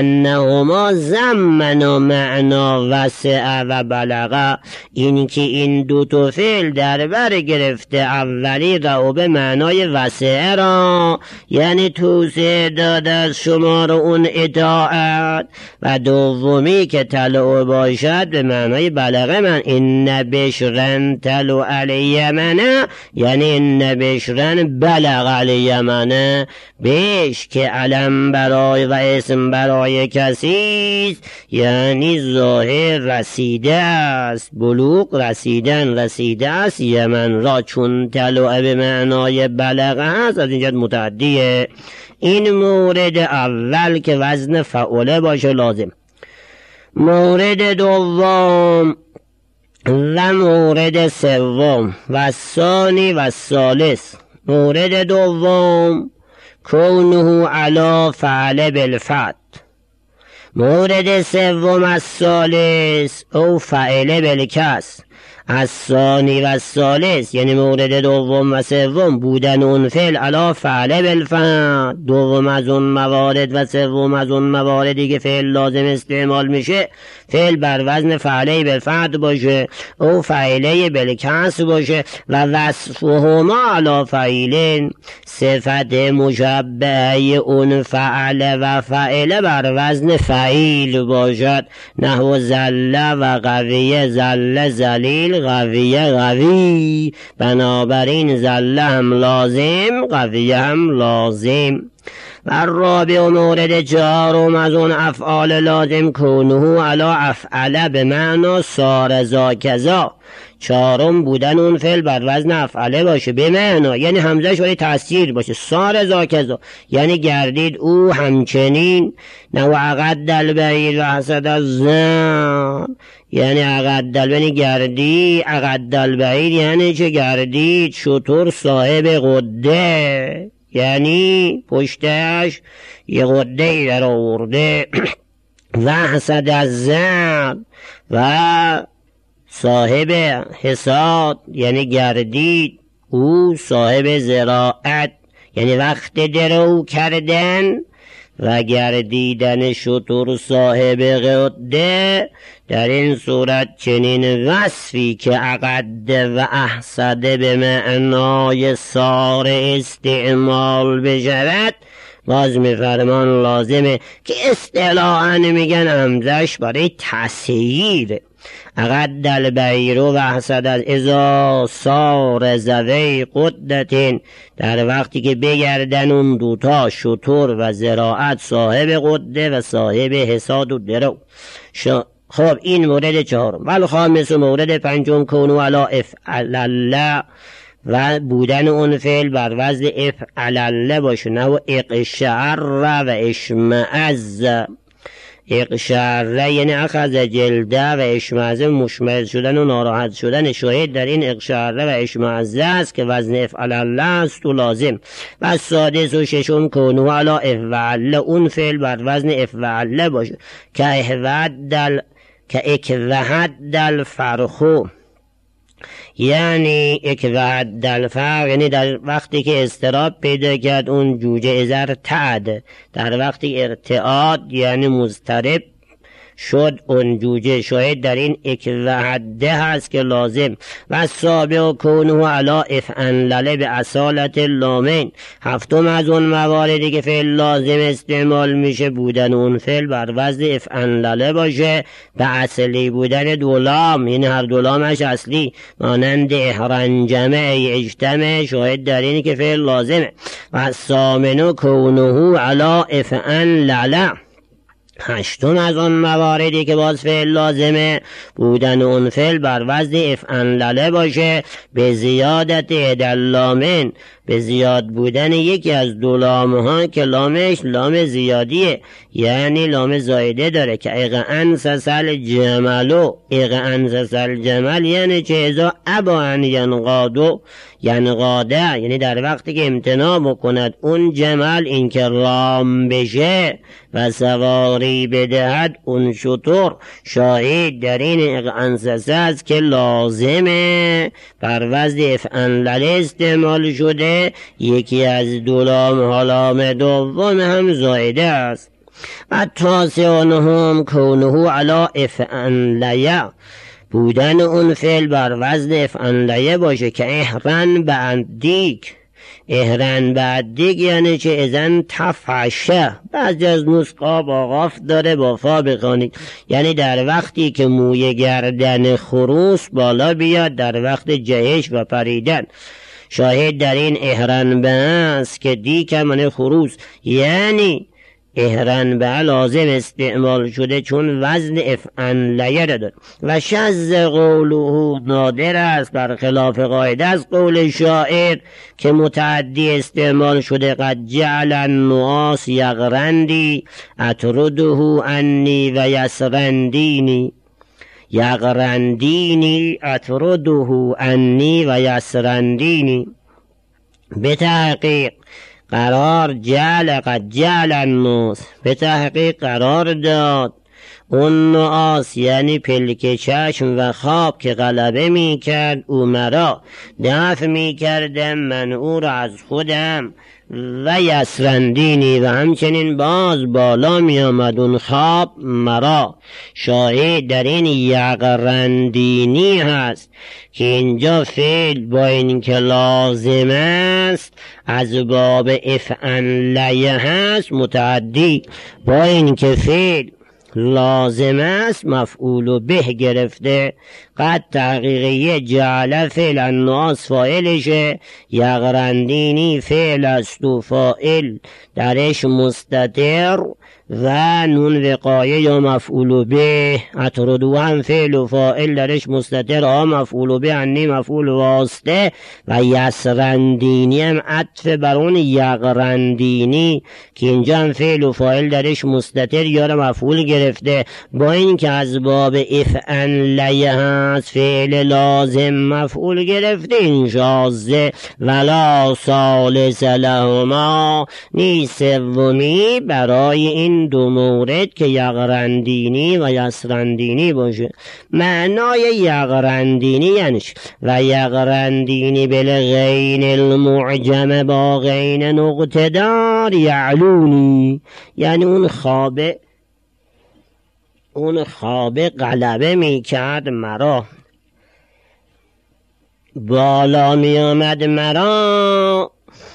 انهما زمن و معنا وسع و بلغه، این که این دو تا فعل در بر گرفت اولی را به معنای وسعه را، یعنی توسعه داده از شما رو اون اطاعت، و دومی که تلو باشد به معنای بلغه من. این بشرن تلو علی یمنه، یعنی این بشرن بلغ علی یمنه، بش که علم برای و اسم برای کسیست، یعنی ظاهر رسیده است، بلوغ رسیدن رسیده است یمن را، چون تلوه به معنای بلغه هست از اینجا متعدیه. این مورد اول که وزن فعوله باشه لازم. مورد دوم و مورد سوم و ثانی و ثالث. مورد دوم کونه علی فعل بالفتح، مورد سوم از ثالث او فعل بالکسر. از ثانی و ثالث یعنی مورد دوم و سوم بودن اون فعل علا فعل بالفتح، دوم از اون موارد و سوم از اون مواردی که فعل لازم استعمال میشه فعل بر وزن فعله بالفتح باشه او فعله بالکسر باشه. و وصفهما علا فعیلین، صفت مشبهه اون فعل و فعله بر وزن فعیل باشد، نحو زله و قویه، زله ذلیل، قویه قوی، بنابراین زله هم لازم قویه هم لازم. و رابع مورد چهارم از اون افعال لازم کونه علا افعله به معنا صار ذا کذا، چهارم بودن اون فعل بر وزن افعله باشه به معنا یعنی همزه شوی تاثیر باشه، صار ذا کذا یعنی گردید او همچنین، نو عقد البعیر و حسد الزن یعنی عقد البعیر گردی، عقد البعیر یعنی چه گردید شتر صاحب قده، یعنی پشتش یه قده ای در آورده و حسد الزن و صاحب حساد یعنی گردید او صاحب زراعت یعنی وقت درو کردن و گردیدن شتر صاحب قده. در این صورت چنین وصفی که عقد و احسد به معنای صار استعمال بشود باز میفرمان لازمه که اصطلاحاً میگن همزش برای تسییر. عقد البعیر و احسد از ازا صار ذوی قدتین در وقتی که بگردن اون دوتا شتر و زراعت صاحب قده و صاحب حساد و درو. خب این مورد چهارم. ول خامس مورد پنجم کونو علا افعل و بودن اون فعل بر وزن افعل باشه، نه اقشعر و اشمعز. اقشعر یعنی اخذ جلده و اشمعز مشمئز شدن و ناراحت شدن. شاهد در این اقشعر و اشمعز است که وزن افعل است و لازم. و سادس و ششم کونو علا افعل اون فعل بر وزن افعل باشه که احود دل که اکوهد دل فرخو یعنی اکوهد دل فرخ یعنی در وقتی که اضطراب پیدا کرد اون جوجه ازر تعد، در وقتی ارتعاد یعنی مضطرب شد اون جوجه. شاید در این اکوهده هست که لازم. و سابع کونه علا افعل به اصالت لامین. هفتم از اون مواردی که فعل لازم استعمال میشه بودن اون فعل بر وزن افعل باشه به اصلی بودن دو لام یعنی هر دو لامش اصلی مانند احرنجمه اجتمه. شاید در این که فعل لازمه. و ثامن کونه علا افعل هشتم از اون مواردی که باز فعل لازمه بودن اون فعل بر وزن افعل باشه به زیادت ادلامن به زیاد بودن یکی از دو لام ها که لامش لام زیادیه یعنی لام زایده داره که اغ انسسل جملو. اغ انسسل جمل یعنی چه ازا ابا ان ینقادو ینقاده یعنی در وقتی که امتناع بکند اون جمل این که رام بشه و سواری بدهد اون شتر. شاهد در این اغ انسسه است که لازمه بر وزن افعل استعمال شده یکی از دو لام لام دوم هم زایده است. و تاسع نهم کونه علا افعل بودن اون فعل بر وزن افعل باشه که احرن بعدیک. احرن بعدیک یعنی چه ازن تفعشه. بعضی از نسخه با قاف داره با فا بخوانید یعنی در وقتی که موی گردن خروس بالا بیاد در وقت جهش و پریدن. شاهد در این احرن به است که دیک من خروس یعنی احرن به لازم استعمال شده چون وزن افعل داره. و شذ قوله نادر است بر خلاف قاعده از قول شاعر که متعدی استعمال شده قد جعل الناس یغرندی اطرده انی و یسرندینی. یغرندینی اطرده انی و یسرندینی به تحقیق قرار جعل قد جعل الناس به تحقیق قرار داد اون ناس یعنی پلک چشم و خواب که غلبه می کرد او مرا دفع می کردم من او را از خودم و یسرندینی و همچنین باز بالا می آمد اون خواب مرا. شاهد در این یغرندینی هست که اینجا فعل با این که لازم است از باب افعل هست متعدی، با این که فعل لازم است مفعول به گرفته قد تحقیقیه جعل فعل الناس فاعلشه، یغرندینی فعل است و فاعل درش مستتر و نون وقایه یا مفعول به. اطردو هم فعل و فاعل درش مستتر ها مفعول به انی مفعول واسطه و یسرندینی هم عطف بر اون یغرندینی که اینجا هم فعل و فاعل درش مستتر یا مفعول گرفته، با این که از باب افعن لیه هست فعل لازم مفعول گرفته این شازه ولا ثالث لهما نی سومی برای این دو مورد که یغرندینی و یسرندینی باشه. معنای یغرندینی یعنی و یغرندینی بالغین المعجم با غین نقطه دار یعلونی، یعنی اون خوابه اون خوابه غلبه می کرد مرا، بالا می آمد مرا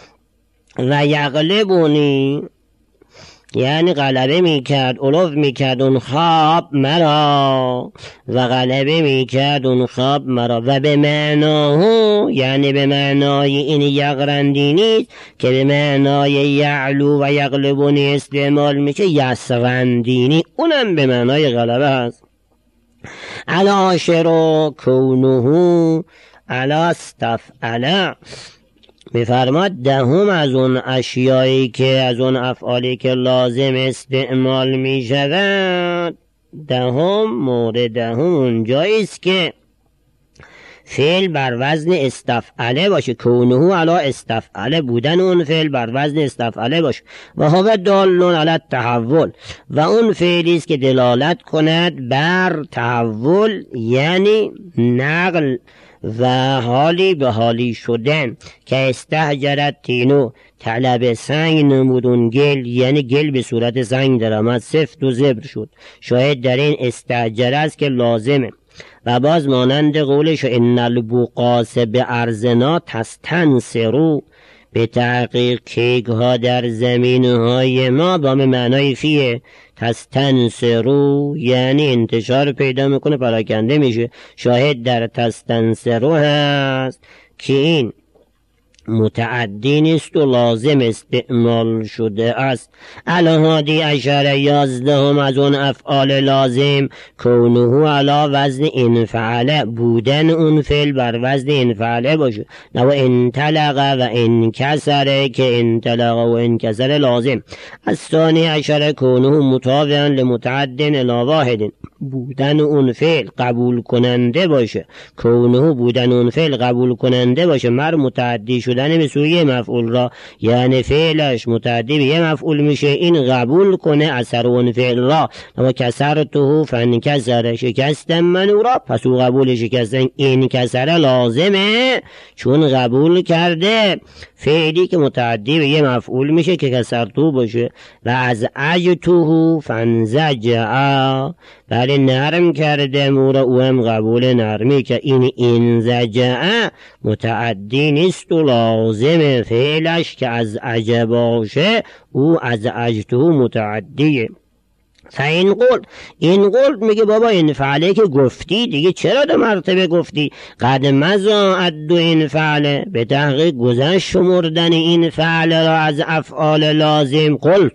و یغلبونی، یعنی غلبه می کرد علو می کرد اون خواب مرا و غلبه می کرد اون خواب مرا. و به معناه، یعنی به معنای این یغرندینی که به معنای یعلو و یغلبونی استعمال میشه یسرندینی، اونم به معنای غلبه هست. العاشر کونه علا استفعل، میفرماد دهم از اون اشیایی که از اون افعالی که لازم استعمال می شود، دهم مورد دهم اونجاییست که فعل بر وزن استفعله باشه، کونه علا استفعله، بودن اون فعل بر وزن استفعله باشه. و هو دالون علی التحول، و اون فعلی است که دلالت کند بر تحول، یعنی نقل و حالی به حالی شدن. که استهجرت تینو، طلب سنگ نمودون گل، یعنی گل به صورت سنگ در آمد، سفت و زبر شد. شاید در این استهجر است که لازمه. و باز مانند قولش ان البقاس به ارزنا تستنصرو، به تحقیق کیک ها در زمین های ما با معنای فیه، تستنصرو یعنی انتشار پیدا میکنه، پراکنده میشه. شاهد در تستنصرو هست که این متعدی نیست و لازم استعمال شده است. الهادی عشر یازدهم از اون افعال لازم کونه علا وزن انفعله، بودن اون فعل بر وزن انفعله باشه. نه و انطلق و انکسره که انطلق و انکسره لازم. از ثانی عشر کونه متابعا لمتعدن الی واحد، بودن اون فعل قبول کننده باشه، کونه بودن اون فعل قبول کننده باشه مر متعدی شدن به سوی مفعول را، یعنی فعلش متعدی به یه مفعول میشه، این قبول کنه اثر اون فعل را. و کسر تو فن کسر، شکستم من او را، پس او قبول شکستن این کسر لازمه چون قبول کرده فعلی که متعدی به یه مفعول میشه که کسر تو باشه. و از اجتوه فن زجعا، بله نرم کرده مورا، او هم قبول نرمی که این این زجعه متعدی نیست و لازم فعلش که از عجباشه، او از اجتوه متعدیه. فین قول، این قول میگه بابا این فعله که گفتی دیگه چرا دو مرتبه گفتی؟ قد مزا ادو این فعله، به تحقیق گذشت شمردن این فعله را از افعال لازم. قلت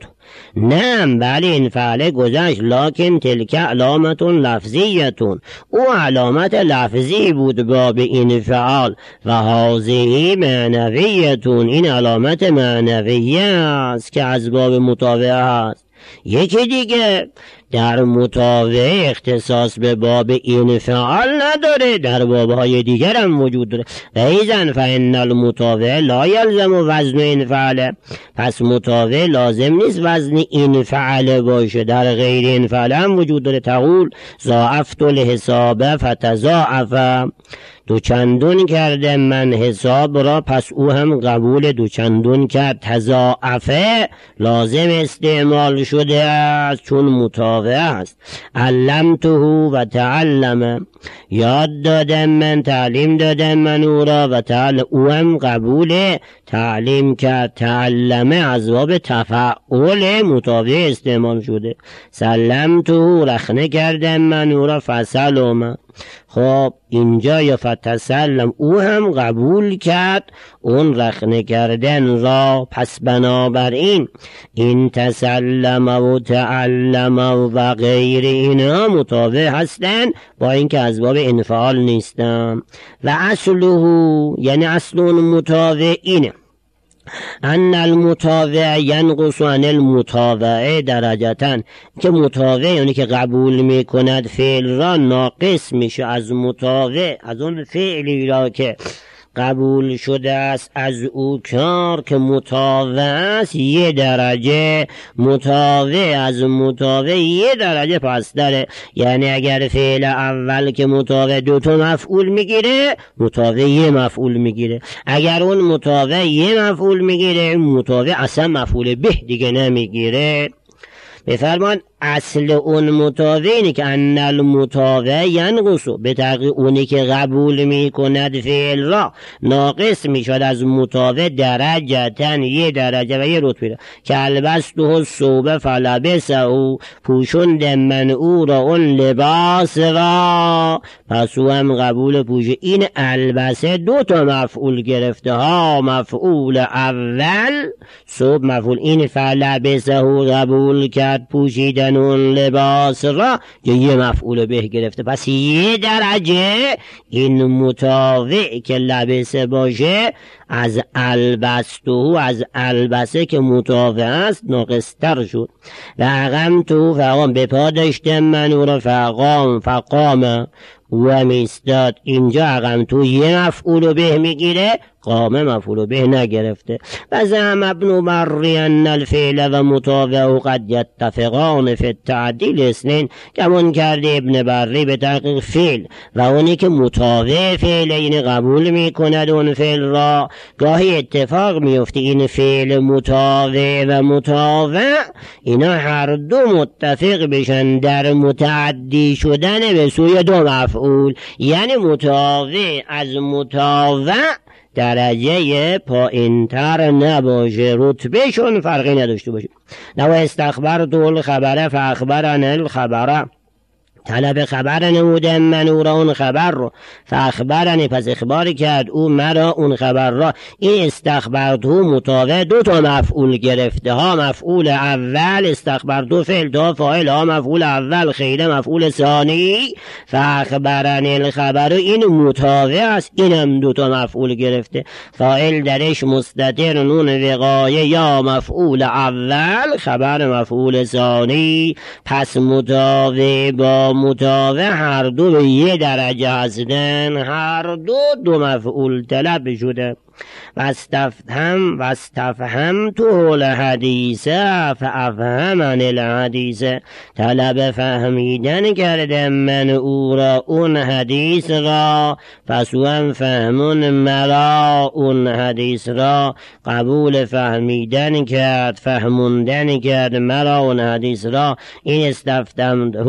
نعم، بله این فعله گذشت، لکن تلک علامتون لفظیتون، او علامت لفظی بود باب این فعال، و هازهی معنویتون، این علامت معنویه است که از باب مطابعه هست. یکی دیگه در مطابعه اختصاص به باب این فعال نداره، در بابهای دیگر هم وجود داره. و ایزن فإن المطابعه لا یلزم وزن این فعله، پس مطابعه لازم نیست وزن این فعله باشه، در غیر این فعله هم وجود داره. تقول ضاعفت الحساب فتضاعف، دوچندون کرده من حساب را، پس او هم قبول دوچندون کرد. تضاعفه لازم استعمال شده است چون مطابعه است. علمته و تعلم، یاد دادم من تعلیم دادم من او را، و تعلم او هم قبول تعلیم کرد. تعلمه از باب تفعول مطابعه استعمال شده. سلمته رخنه کردم من او را، فسلم خب اینجا یا فتسلم او هم قبول کرد اون رخنه کردن را، پس بنابراین این تسلم و تعلم و غیر اینها متابع هستن با اینکه از باب انفعال نیستن. و اصله یعنی اصل اون متابع اینه ان المتابع ینقص عن المتابع درجتاً، که متابع یعنی که قبول میکند فعل را ناقص میشه از متابع، از اون فعلی را که قبول شده است از او کار که متابع است یه درجه، متابع از متابع یه درجه پس داره. یعنی اگر فعل اول که متابع دو تا مفعول میگیره، متابع یه مفعول میگیره. اگر اون متابع یه مفعول میگیره، متابع اصلا مفعول به دیگه نمیگیره. بفرمان اصل اون متابع اینه که ان المتابع ینقص، به تحقیق اونی که قبول می کند فعل را ناقص می شد از متابع درجتن یه درجه و یه رتبه، که البسته ثوب فلبسه، پوشوند من او را اون لباس را، پس او هم قبول پوشه. این البسه دو تا مفعول گرفته ها، مفعول اول ثوب مفعول، این فلبسه قبول کرد پوشیدن اون لباس را که یه مفعول به گرفته، پس یه درجه این متابع که لبسه باشه از البسته، از البسه که متابع است ناقصتر شد. و اقام تو فقام به پا داشته من او را فقام فقام و میستاد، اینجا اقام تو یه مفعول به میگیره، قامه مفعول به نگرفته. و زعم ابن بری ان الفعل و متابع قد یتفقان فی التعدیل اثنین، کمان کرده ابن بری به تحقیق فعل و اونی که متابع فعل این قبول میکند اون فعل را، گاهی اتفاق میفته این فعل متابع و متابع اینا هر دو متفق بشن در متعدی شدن به سوی دو مفعول، یعنی متابع از متابع درجه پایین‌تر نباشه، رتبهشون فرقی نداشته باشه. نو استخبرت الخبر فاخبرن الخبر، طلب خبر نمودم من او را اون خبر رو، فاخبرنی پس اخبار کرد او مرا اون خبر را. این استخبرتو متابع دو تا مفعول گرفته ها، مفعول اول استخبرتو فعل تا فاعل ها، مفعول اول خیلی مفعول ثانی، فاخبرنی الخبر این متابع است، اینم دو تا مفعول گرفته، فاعل درش مستتر نون وقایه یا مفعول اول، خبر مفعول ثانی، پس متابع با متابع هر دو به یه درجه هستن، هر دو دو مفعول طلب شده. واستفهم واستفهم تو الحدیث فافهمن الحدیث، طلب فهمیدن کردم من او را اون حدیث را، پس او هم فهمون مرا اون حدیث را، قبول فهمیدن کرد فهموندن کرد مرا اون حدیث را. این استفهمته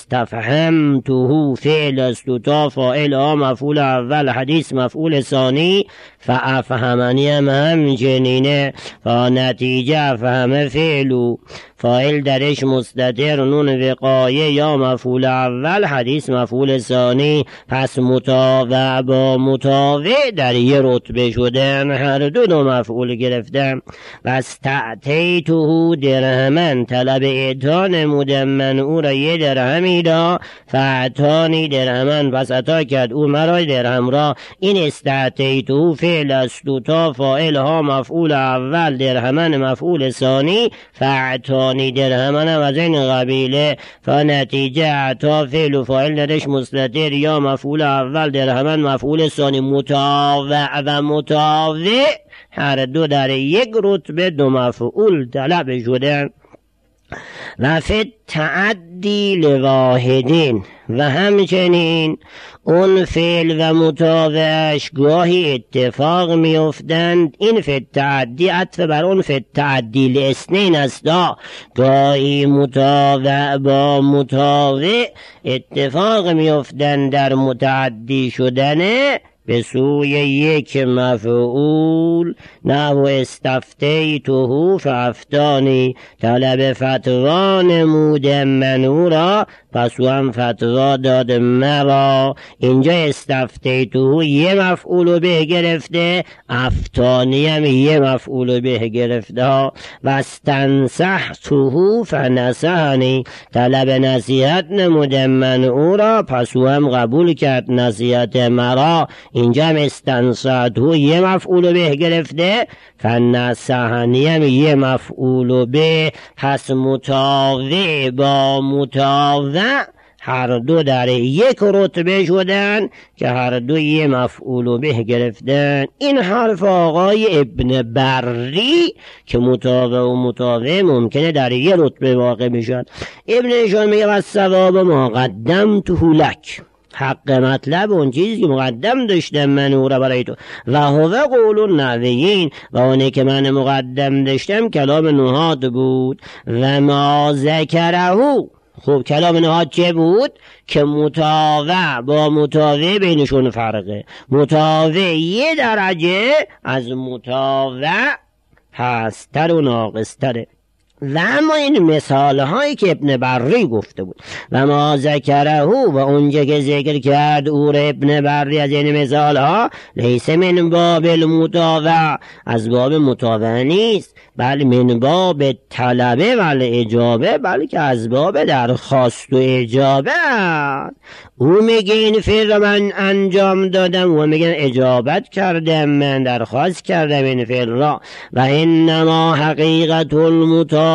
استفهمته فعل است و تا فاعل ها مفعول اول، حدیث مفعول ثانی، فافهمنی هم همچنینه، فنتیجه افهم فعلو فاعل درش مستتر نون وقایه یا مفعول اول، حدیث مفعول ثانی، پس متابع با متابع در یه رتبه شدن، هر دو دو مفعول گرفتن. و استعطیته درهمن، طلب اعطا نمودم من او را یه درهمی را، فاعطانی درهمن پس عطا کرد او مرا درهم را. این استعطیته فعل است و تا فاعل ها مفعول اول، درهمن مفعول ثانی، فاعطانی درهمن هم از این قبیله، فنتیجه عطا فعل و فاعل درش مستتر یا مفعول اول، درهمن مفعول ثانی، متابع و متابع هر دو در یک رتبه دو مفعول طلب شدن. و فی تعدی لواحدین، و همچنین اون فعل و متابعش گاهی اتفاق می افتند. این فی تعدی عطف بر اون فی تعدی لاثنین است، گاهی متابع با متابع اتفاق می افتند در متعدی شدنه به سوی یک مفعول. نحو استفتیته فافتانی، طلب فتوا نمودم من او را، پس او هم فتوا داد مرا. اینجا استفتیتو یه مفعول به گرفته، افتانی هم یه مفعول به گرفته. و استنصحته فنصحنی، طلب نصیحت نمودم من او را، پس او هم قبول کرد نصیحت مرا. اینجا هم استنصحته یه مفعول به گرفته، فنصحنی هم یه مفعول به. پس متاوع با متاوع هر دو در یک رتبه شدن که هر دو یه مفعول به گرفتن. این حرف آقای ابن بری که متاوع و متاوع ممکنه در یه رتبه واقع بشن. ابن هشام میگه والثواب ما قدمته لک، حق مطلب اون چیزی که مقدم داشتم من او را برای تو. و هو قول النحویین، و اونه که من مقدم داشتم کلام نحات بود. و ما ذکره، خب کلام نحات چه بود؟ که متاوع با متاوع بینشون فرقه، متاوع یه درجه از متاوع پستر و ناقصتره. و اما این مثال هایی که ابن بری گفته بود و ما ذکره، و اونجا که ذکر کرد او را ابن بری از این مثال ها، لیس من باب المتاوع، از باب متاوع نیست، بل من باب طلبه و اجابه، بلکه از باب درخواست و اجابه. او میگه این فعل را من انجام دادم و میگن اجابت کردم، من درخواست کردم این فعل را. و انما حقیقت المتاوعه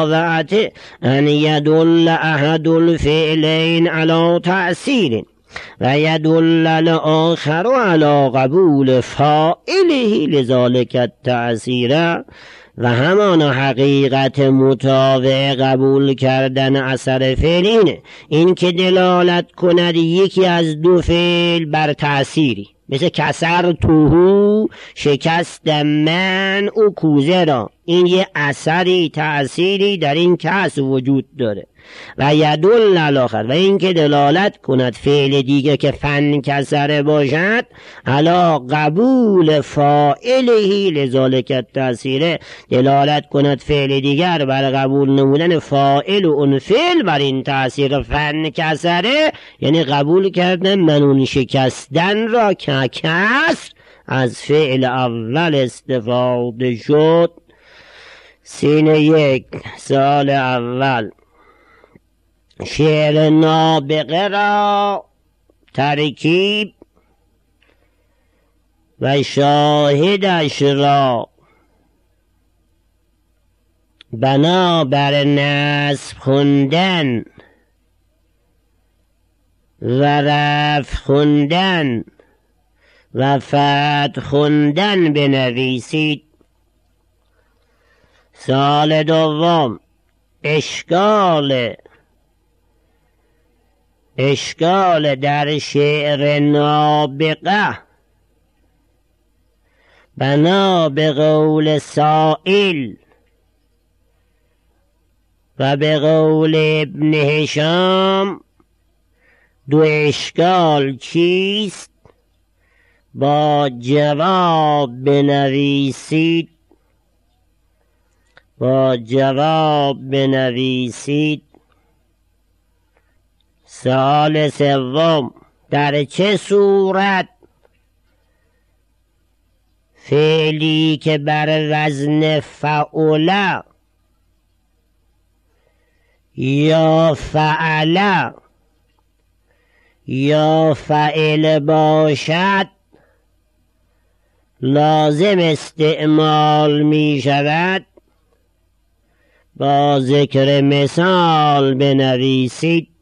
ان یدل احد الفعلین علی تأثیر و یدل الاخر علی قبول فاعله لذلك التأثیر. و همان حقیقت متاوع قبول کردن اثر فعلینه، این که دلالت کند یکی از دو فعل بر تأثیری، مثل کسر توهو، شکست من او کوزه را، این یه اثری تأثیری در این کس وجود داره. و یدل الاخر، و این که دلالت کند فعل دیگه که فن کسره باشد علا قبول فاعله لذالک التأثیر، دلالت کند فعل دیگر بر قبول نمودن فاعل و اون فعل بر این تأثیر فن کسره، یعنی قبول کردن منون شکستن را که کسر از فعل اول استفاده شد. سینه یک سال اول شعر نابغه را ترکیب و شاهدش را بنا بر نصب خوندن و رفع خوندن و فتح خوندن بنویسید. سال دوم اشکال اشکال در شعر نابغه بنا به قول سائل و به قول ابن هشام دو اشکال چیست؟ با جواب بنویسید، با جواب بنویسید. سال سوم در چه صورت فعلی که بر وزن فعل یا فعل یا فعل باشد لازم استعمال می شود؟ با ذکر مثال بنویسید.